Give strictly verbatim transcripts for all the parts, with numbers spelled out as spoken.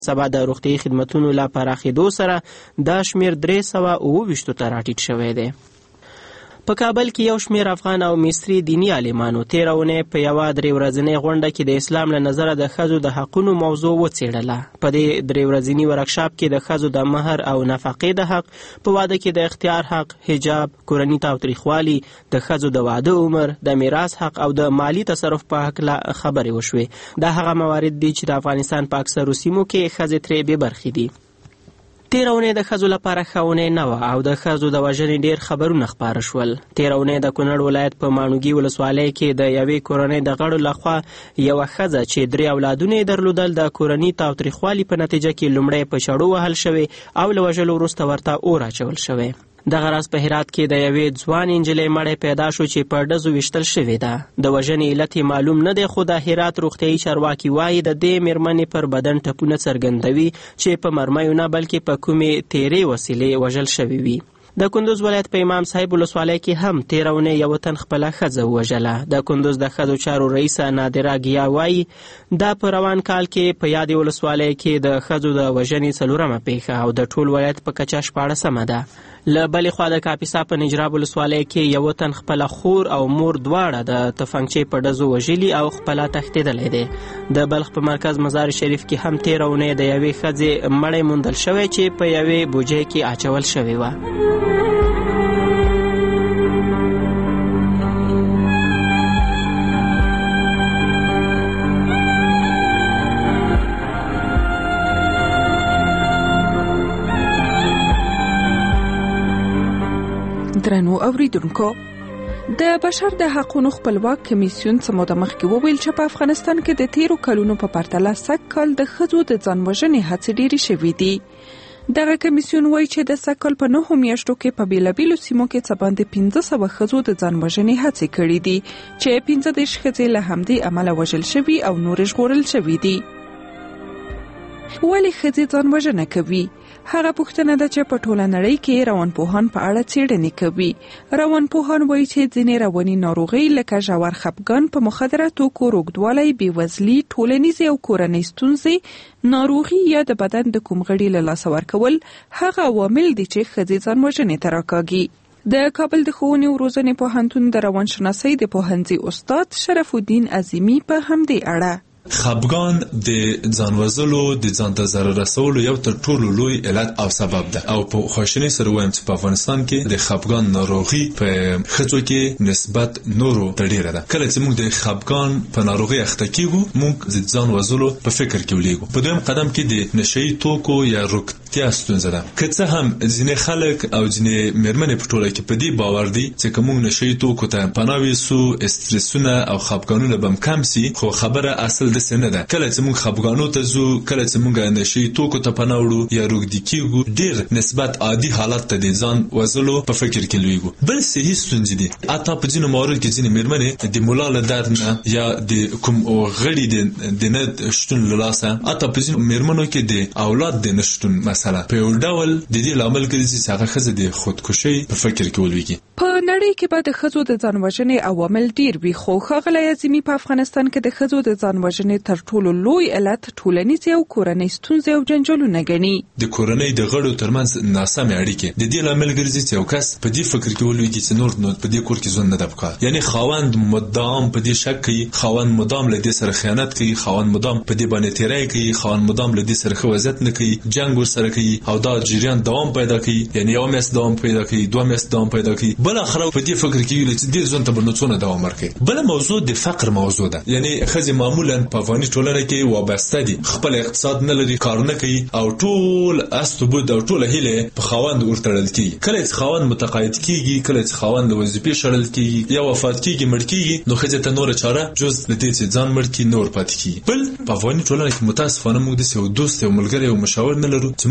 سبا د روغتیايي خدمتونو لا پراخېدو سره دا شمیر درې سوه اوه ویشتو ته راټیټ شوی دی. په کابل کې یو شمیر افغان او مصري دینی عالمانو تېره اونۍ په یوه درې ورځنۍ غونډه کې د اسلام له نظره د ښځو د حقونو موضوع وڅېړله. په دې درې ورځني ورکشاپ کې د ښځو د مهر او نفقې د حق، په واده کې د اختیار حق، حجاب، کورني تاوتریخوالي، د ښځو د واده عمر، د میراث حق او د مالی تصرف په هکله خبرې وشوې. دا هغه موارد دي چې د افغانستان په اکثرو سیمو کې ښځې ترې بې برخې دي. تېره اونۍ د ښځو لپاره ښه اونۍ نه وه او د ښځو د وژنې ډېر خبرونه خپاره شول. تېره اونۍ د کونړ ولایت په ماڼوګي ولسوالۍ کې د یوې کورنۍ د غړو لخوا یوه ښځه چې درې اولادونه یې درلودل د کورني تاوتریخوالي په نتیجه کې لومړی په چړو وهل شوې او له وژلو وروسته ورته اور اچول شوی. دغه راز په هرات کې د یوې ځوان نجلۍ مړی پیدا شو چې په ډزو ویشتل شوې ده. د وژنې علت یې معلوم نه دی، خو د هرات روغتیايي چارواکي وایي د دې مېرمنې پر بدن ټپونه څرګندوي چې په مرمیو نه بلکې په کومې تیرې وسیلې وژل شوې وي. د کندوز ولایت په امام صاحب ولسوالۍ کې هم تېره اونۍ یوه تن خپله ښځه ووژله. د کندوز د ښځو چارو رئیسه نادره ګیا وایي دا په روان کال کې په یادې ولسوالۍ کې د ښځو د وژنې څلورمه پیښه او د ټول ولایت په کچه شپاړسمه ده. له بلې خوا د کاپیسا په نجراب ولسوالۍ کې یوه تن خپله خور او مور دواړه د تفنګچې په ډزو وژلي او خپله تښتېدلی دی. د بلخ په مرکز مزار شریف کې هم تېره اونۍ د یوې ښځې مړی موندل شوی چې په یوې بوجۍ کې اچول شوې وه. درنو اوریدونکو، د بشر د حقوقو خپلواک کمیسیون څه موده مخکې وویل چې په افغانستان کې د تیرو کلونو په پرتله سږ کال د ښځو د ځان وژنې هڅې ډېرې شوې دي. دغه کمیسیون وایي چې د سږ کال په نهو میاشتو کې په بېلابېلو سیمو کې څه باندې پنځه سوه ښځو د ځان وژنې هڅې کړې دي چې پنځه دېرش ښځې له همدې امله وژل شوي او نورې ژغورل شوي دي. ولې ښځې ځان وژنه کوي؟ هغه پوښتنه ده چې په ټوله نړۍ کې روانپوهان په اړه څېړنې کوي. روانپوهان وایي چې ځینې رواني ناروغۍ لکه ژور خپګان، په مخدره توکو روږدوالی، بېوزلي، ټولنیزې او کورنۍ ستونزې، ناروغي یا د بدن د کوم غړي له لاسه ورکول هغه عوامل دي چې ښځې ځان وژنې ته راکاږي. د کابل د ښوونې او روزنې پوهنتون د روانشناسۍ د پوهنځي استاد شرف الدین عظیمي په همدې اړه خپګان د ځان وژلو د ځان ته ضرر رسولو یو تر ټولو لوی علت او سبب ده او په خواشینۍ سره وایم چې په افغانستان کې د خپګان ناروغي په ښځو کې نسبت نورو ته ډېره ده. کله چې موږ د خپګان په ناروغي اخته کېږو موږ د ځان وژلو په فکر کې ولېږو. په دویم قدم کې د نشهیي توکو یا روغتیا ستونزه ده. که څه هم ځینې خلک او ځینې مېرمنې په ټوله کې په دې باور دي چې که موږ نشهیي توکو ته پناه یوسو استرسونه او خپګانونه به هم کم سي، خو خبره اصل داسې نه ده. کله چې موږ خپګانو ته ځو، کله چې موږ نشهیي توکو ته پناه وړو یا روږدي کېږو، ډېر نسبت عادي حالت ته د ځان وژلو په فکر کې لویږو. بل صحي ستونزې دي. حتی په ځینو موارد کې ځینې مېرمنې د ملا له درد نه یا د کوم غړي د نه شتون له لاسه، حتی په ځینو مېرمنو کې د اولاد د نه شتون مسله په یو ډول د دې لامل ګرځي چې هغه ښځه د خودکشۍ په فکر کې ولویږي. په نړۍ کې به د ښځو د ځان وژنې عوامل ډېر وي، خو ښاغلی عظیمي په افغانستان کې د ښځو د ځان وژنې تر ټولو لوی علت ټولنیزې او کورنۍ ستونزې او جنجالونه ګڼي. د کورنۍ د غړو ترمنځ ناسمې اړیکې د دې لامل ګرځي چې یو کس په دې فکر کې ولویږي چې نور نو په دې کور کې ژوند نه ده پکار. یعنی خاوند مدام په دې شک کوي، خاوند مدام له دې سره خیانت کوي، خاوند مدام په دې باندې تیری کوي، خاوند مدام له دې سره ښه وضعیت نه کوي، جنګ ورسره کوي او دا جریان دوام پیدا کوي. یعنی یو میاشت دوام پیدا کوي، دوه میاشت دوام پیدا کوي، بل اخر په دې فکر کې ویل چې دې ژوند ته به نو څونه دوام ورکوي. بل موضوع د فقر موضوع ده. یعنی ښځې معمولا په افغاني ټولنه کې وابسته دي، خپل اقتصاد نه لري، کارونه کوي او ټول استوبود او ټول هیله په خاوند ورتړل کیږي. کله چې خاوند متقاعد کیږي، کله چې خاوند له وظیفې شړل کیږي یا وفات کیږي، مړ کیږي، نو ښځې ته نور چاره جز د دې چې ځان مړ کړي نور پاتې کیږي. بل په افغاني ټولنه کې متاسفانه موږ د یو دوست او ملګری او مشاور نه لرو چې موږ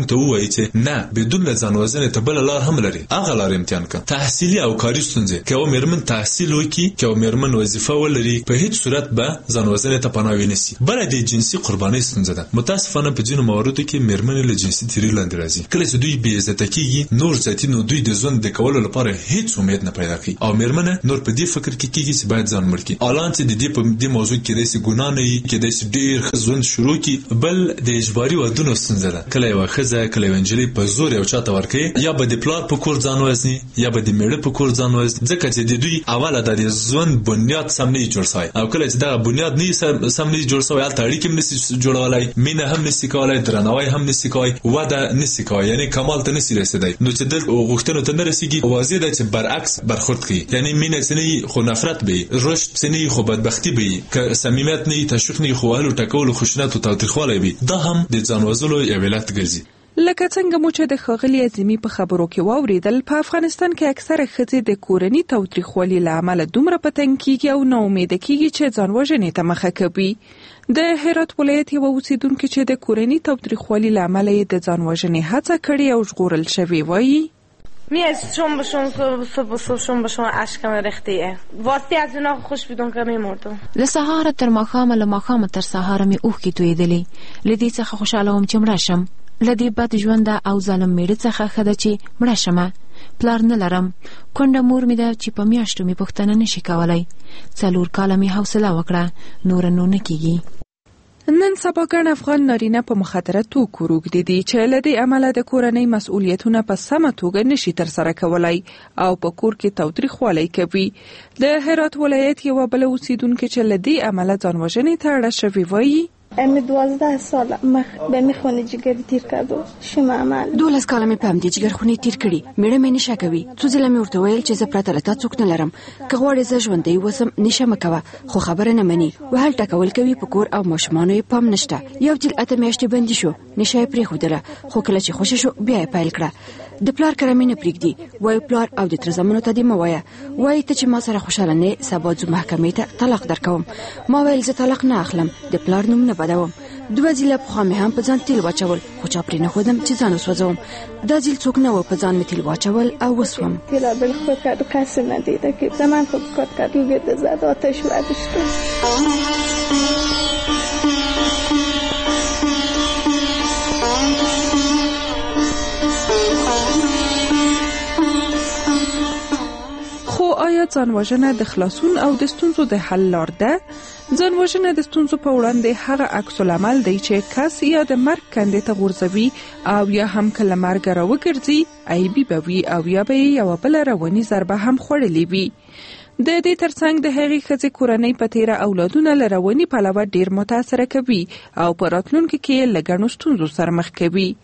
موږ ته ووایي چې نه بدون له ځان وژنې ته بل لار هم لري، هغه لار امتحان کړه. تحصیلي او کاري ستونزې که مېرمن تحصیل وکړي، که مېرمن وظیفه ولري، په هیڅ صورت به ځان وژنې ته پناه ونیسي. بله د جنسي قربانۍ ستونزه ده. متاسفانه په ځینو مواردو کې مېرمنې له جنسي تیري لاندې راځي. کله چې دوی بې عزته کېږي، نور ذاتي نو دوی د ژوند د کولو لپاره هیڅ امید نه پیدا کوي او مېرمنه نور په دې فکر کې کېږي چې باید ځان مړ کړي. الان چې د دې په دې موضوع کې داسې ګناه نه وي، کېدای شي ډېر ښه ژوند شروع کړي. بل د اجباري ودونو ستونزه ده. کله یوه ښځه کله یوه نجلۍ په زور یو چا ته ورکوي، یا به د پلار په کور ځان وژني یا به د مېړه په کور ځان وژني، ځکه چې د دوی اوله د ژوند بنیاد سم نه وي جوړ شوی. او کله چې دغه بنیاد نه سم نه وي جوړ شوی، هلته اړیکې هم نشي جوړولی، مینه هم نشي کولی، درناوی هم نشي کولی، وده نشي کولی، یعنی کمال ته نشي رسېدی. نو چې دلته غوښتنو ته نه رسېږي، واضح ده چې برعکس برخورد کوي. یعنی مینه څه نه وي خو نفرت به وي، رشد څه نه وي خو بدبختي به وي، که صمیمیت نه وي تشویق نه وي خو وهلو ټکولو خشونت او تاوتریخوالی وي. دا هم د ځان وژلو یو علت ګرځي. لکه څنګه مو چې د ښاغلي عظیمي په خبرو کې واوریدل، په افغانستان کې اکثره ښځې د کورني تاوتریخوالي له امله دومره په تنګ کېږي او نا امیده کېږي چې ځان وژنې ته مخه کوي. د هرات ولایت یوه اوسیدونکې چې د کورني تاوتریخوالي له امله یې د ځان وژنې هڅه کړې او ژغورل شوې وایي: میشم بشون صبح صبحشون بشون اشکم ریختیه واسه از اونا خوش بدون که میمردم. له سهار تر ماښامه له ماښامه تر سهاره مې اوښکې تویېدلې. له دې څخه خوشحاله وم چې مړه شم. له دې بد ژونده او ظالم میړه څخه ښه ده چې مړه شمه. پلار نه لرم، کونډه مور مې ده چې په میاشتو مې پوښتنه نشي کولی. څلور کاله مې حوصله وکړه، نوره نو نه کېږي. نن سبا ګڼ افغان نارینه په مخدره توکو روږدي دي چې له دې امله د کورنۍ مسؤلیتونه په سمه توګه نشي ترسره کولی او په کور کې تاوتریخوالی کوي. د هرات ولایت یوه بله اوسیدونکې چې له دې امله ځان وژنې ته اړه شوې وایي: امی دوازده سال مخ به میخونه جگری تیر کرد و شما عمل دولس کاله مې په همدې جګرخونې تیر کړي. میړه مې نشه کوي. څو ځله مې ورته ویل چې زه پرته له تا څوک نه لرم، که غواړې زه ژوندی اوسم نشه مه کوه، خو خبره نه مني. وهل ټکول کوي، په کور او ماشومانو یې پام نشته. یو ځل اته میاشتې بندي شو، نشه یې پرېښودله، خو کله چې خوښه شو بیا یې پیل کړه. د پلار کره مې نه پرېږدي، وایي پلار او د تره زامنو ته دې مه وایه، وایي ته چې ما سره خوشحاله نه یې سبا ځو محکمې ته طلاق درکوم. ما ویل زه طلاق نه اخلم، د پلار نوم نه بدوم. دوه ځله پخوا مې هم په ځان تیل واچول، خو چا پرې نه ښودم چې ځان وسوځوم. دا ځل څوک نه و په ځان مې تیل واچول او وسوم. تیلا بل خود کرد و کسی ندیده که زمان خود کار کرد و گرد زد آتش وردش کرد. خو آیا ځان وژنه د خلاصون او د ستونزو د حل لار ده؟ ځان وژنه د ستونزو په وړاندې هغه عکس العمل دی چې کس یا د مرګ کندې ته غورځوي او یا هم که له مرګه راوګرځي عیبي به وي او یا به یې یوه بله رواني ضربه هم خوړلې وي. د دې ترڅنګ د هغې ښځې کورنۍ په تیره اولادونه له رواني پلوه ډېر متاثره کوي او په راتلونکي کې یې له ګڼو ستونزو سره مخ کوي.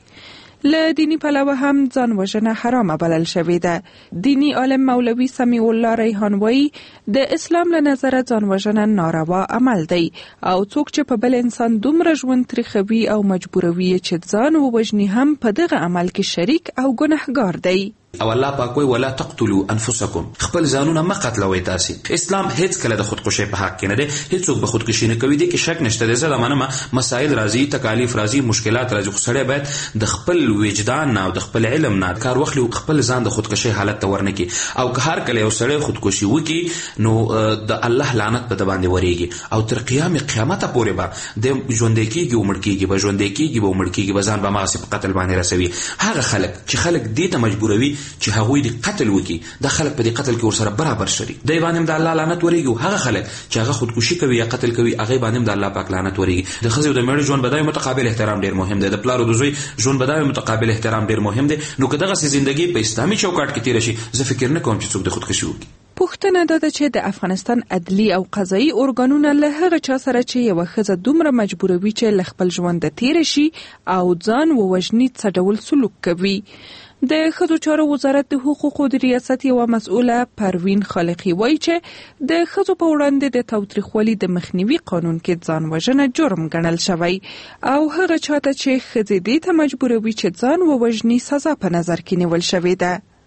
له دینی پلوه هم ځان وژنه حرامه بلل شوې ده. دینی عالم مولوي سمیع الله ریحان وایي د اسلام له نظره ځان وژنه ناروا عمل دی او څوک چې په بل انسان دومره ژوند تریخوي او مجبوروي چې ځان ووژني هم په دغه عمل کې شریک او ګنهګار دی. او الله پاک وی ولا تقتلوا انفسکم، خپل ځانونه مه قتلوئ. تاسې اسلام هیڅ کله د خودکشي په حق کې نه دی، هیڅوک به خودکشي نه کوي. دې کې شک نشته دی. زه دا منمه مسایل راځي، تکالیف راځي، مشکلات راځي، خو سړی باید د خپل وجدان نه او د خپل علم نه کار واخلي او خپل ځان د خودکشي حالت ته ورنکړي. او که هر کله یو سړی خودکشي وکړي نو د الله لعنت به د باندې ورېږي او تر قیام قیامته پورې به د ژوندی کېږي او مړ کېږي، به ژوندی کېږي به مړ کېږي، به ځان به هماغسې په قتل باندې رسوي. هغه خلک چې خلک دې ته مجبوروي چې هغوی د قتل وکي، د خلک په دې قتل کې ورسره برابر شري، دی باندې د الله لعنت ورېږي. او هغه خلک چې هغه خودکشي کوي یا قتل کوي هغه باندې د الله پاک لعنت ورېږي. د ښځې او د مېړه ژوند بدای متقابل احترام ډیر مهم دی، د پلار او د زوی ژوند بدای متقابل احترام ډیر مهم دی. نو که دغسې زندګي په اسلامي چوکاټ کې تېره شي، زه فکر نه کوم چې څوک د خودکشي وکړي. پوښتنه دا ده چې د افغانستان عدلي او قضایي ارګانونه له هغه چا سره چې یوه ښځه دومره مجبوروي چې له خپل ژونده تېره شي او ځان ووژني څه ډول سلوک کوي. د ښځو چارو وزارت د حقوقو د ریاست یوه مسؤله پروین خالقی وایي چې د ښځو په وړاندې د تاوتریخوالي د مخنیوي قانون کې ځان وژنه جرم ګڼل شوی او هغه چاته چې ښځې دې ته مجبوروي چې ځان ووژني سزا په نظر کې نیول شوې ده.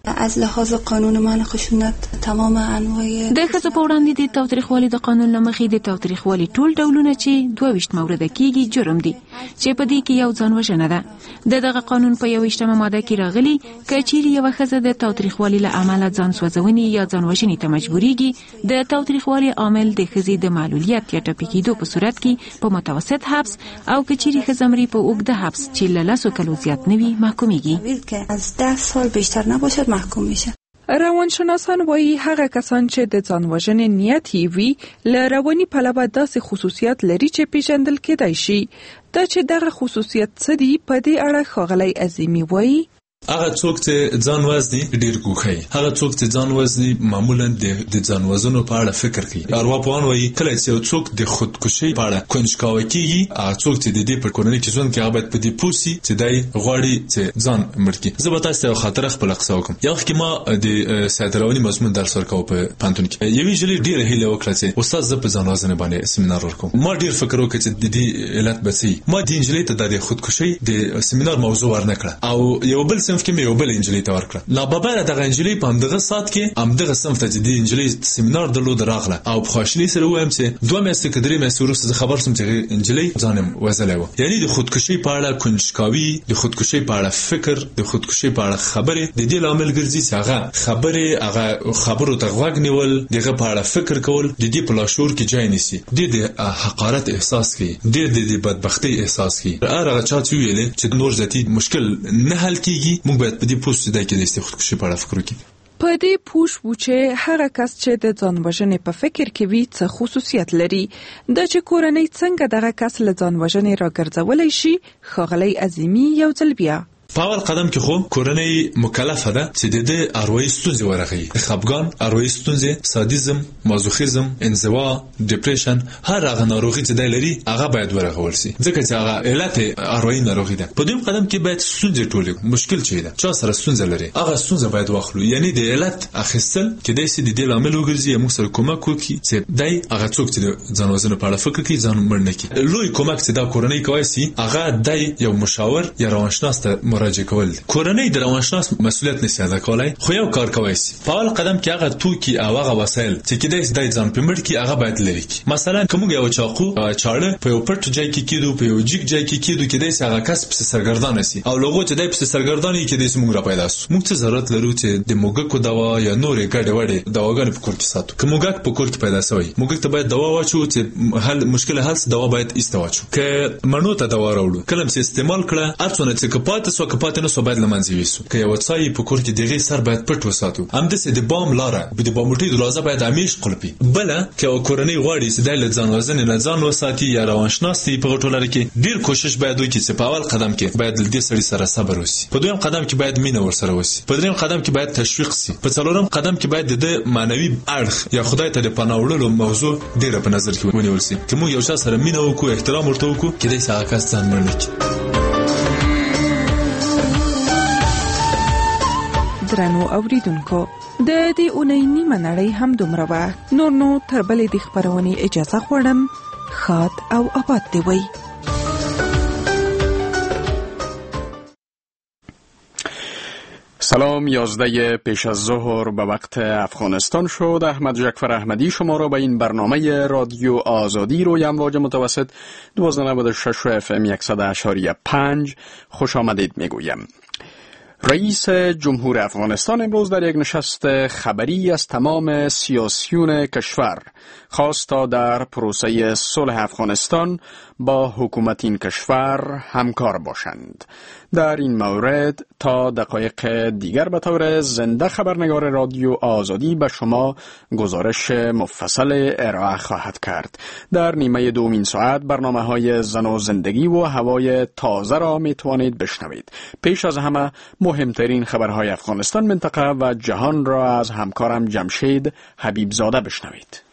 از لحاظ قانون من خشونت تمام انواع د ښځو په وړاندې د تاوتریخوالي د قانون له مخې د تاوتریخوالي ټول ډولونه چې دوه ویشت مورده کېږي جرم دي چې په دې کې یو ځان وژنه ده. د دغه قانون په یوویشتمه ماده کې راغلي که چیرې یوه ښځه د تاوتریخوالي له امله ځان سوځونې یا ځان وژنې ته مجبوریږي، د تاوتریخوالي عامل د ښځې د معلولیت یا ټپي کېدو په صورت کې په متوسط حبس او که چیرې ښځه مري په اوږده حبس چې له لسو کلو زیات نه وي محکومیږي. که از ده سال بیشتر نباشد محکوم میشه. روانشناسان وایي هغه کسان چې د ځان وژنې نیت یې وي له رواني پلوه داسې خصوصیات لري چې پیژندل کېدای شي. دا چې دغه خصوصیت څه دي په دې اړه ښاغلی عظیمي وایي هغه څوک چې ځان وزني ډیر ګوخی، هغه څوک چې ځان وزني معمولا د ځان وزنو په اړه فکر کوي. ارواپوهان وایي کله چې یو څوک د خودکشي په اړه کنجکاوي کوي، هغه څوک چې د دې په کورنۍ کې ژوند کوي هغه باید په دې پوسي چې دای غواړي چې ځان مړ کړي. زه به تاسو ته خاطر خپل قصه وکم. یو وخت ما د سایدراونی مضمون درس ورکاو په پانتون کې. یوې جلې ډیره هیله وکړه چې استاد زه په ځان وزن باندې سیمینار ورکوم. ما ډیر فکر وکړ چې د دې علت بسي. ما د انجلۍ ته د خودکشي د سیمینار موضوع ورنکړه او یو بل صنف کې مې یو بل انجلۍ ته ورکړه. لا بابا دغه انجلۍ په همدغه سات کې همدغه صنف ته د انجلۍ سیمینار درلود راغله او په خواشنی سره وایم چې دوه میاشتې کډري مې سورس خبر سم چې انجلۍ ځانم وزلې و. یعنی د خودکشي په اړه کنجکاوي، د خودکشي په اړه فکر، د خودکشي په اړه خبره د دې لامل ګرځي چې هغه خبره هغه خبرو ته غوږ نیول، دغه په اړه فکر کول د دې په لاشور کې ځای نیسي، د دې حقارت احساس کوي، د دې بدبختی احساس کوي. هغه چا چې ویل چې نور ذاتی مشکل نه حل کیږي، موږ باید په دې پوسټ دای کې د خودکشي په اړه فکر وکړو. په دې پوښ وو چې هغه کس چې د ځان وژنې په فکر کې وي څه خصوصیت لري. د چې کورنۍ څنګه دغه کس له ځان وژنې راګرځولای شي، ښاغلی عظیمي یو ځل بیا په اول قدم کې خو کورنۍ مکلفه ده چې د دې اروایي ستونزې ورغی. خپګان، اروایي ستونزې، سادیزم، مازوخیزم، انزوا، ډیپریشن، هر هغه ناروغي چې د لري هغه باید ورغول شي ځکه چې هغه علت اروایي ناروغي ده. په دویم قدم کې باید ستونزې ټولې مشکل چي ده چا سره ستونزه لري هغه ستونزه باید واخلو، یعنی د علت اخیستل کې د سې د دې لامل وګرځي موږ سره کومک وکړي چې دای هغه څوک چې ځان وزن په اړه فکر کوي ځان مړ نه کړي. لوی کومک چې دا کورنۍ کوي سي هغه دای یو مشاور یا روانشناس ته مراجعه کول. کورنۍ د روانشناس مسؤلیت نشي ادا کولای، خو یو کار کوي سي په اول قدم کې هغه توکي او هغه وسایل چې کېدای دای ځان په مړ کې هغه باید لري. مثلا کوم یو چاقو چاړه په یو پټ ځای کې کېدو په یو جګ ځای کې کېدو کې دای هغه کس په سرګردان سي او لوګو چې دای په سرګردانې کې دای موږ را پیدا سو. موږ څه ضرورت لرو چې د موګکو دوا یا نورې ګډه وړې دواګانې په کور کې ساتو. کوم موګک په کور کې پیدا شوی موګک ته باید دوا واچو چې حل مشکل حل دوا باید استواچو که منو ته دوا راوړو کلم چې استعمال کړه ارڅونه چې کپات سو کپات نه سو باید لمنځي وسو. که یو ځای په کور کې دغه سر باید پټ وساتو. هم د سې د بام لاره به د بامټي دروازه باید همیش قلپي. بل که کورنۍ غواړي چې د ځان وزن نه ځان وساتي یا روانشناس تی په ټولنه کې ډیر کوشش باید وکړي چې په اول قدم کې باید د دې سړي سره صبر وسی، په دویم قدم کې باید مینه ورسره وسی، په دریم قدم کې باید تشویق سي، په څلورم قدم کې باید د معنوي اړخ یا خدای ته د پناه وړلو موضوع ډیره په نظر کې ونیول سي. که موږ یو څه سره مینه وکړو، احترام ورته وکړو، کله چې هغه کس ځان مړ نکړي. درنو اوریدونکو، د دې اونۍ نیمه نړۍ هم دومره وه. نور نو تر بلې د خپرونې اجازه غواړم. ښاد او آباد دې وي. سلام، یازده پیش از ظهر به وقت افغانستان شد. احمد جعفر احمدی شما را به این برنامه رادیو آزادی روی امواج متوسط دوازده نود و شش اف ام صد اشاری پنج خوش آمدید میگویم. رئیس جمهور افغانستان امروز در یک نشست خبری از تمام سیاسیون کشور خواست تا در پروسه صلح افغانستان با حکومت این کشور همکار باشند. در این مورد تا دقایق دیگر به طور زنده خبرنگار رادیو آزادی به شما گزارش مفصل ارائه خواهد کرد. در نیمه دومین ساعت برنامه‌های زن و زندگی و هوای تازه را میتوانید بشنوید. پیش از همه مهمترین خبرهای افغانستان، منطقه و جهان را از همکارم جمشید حبیبزاده بشنوید.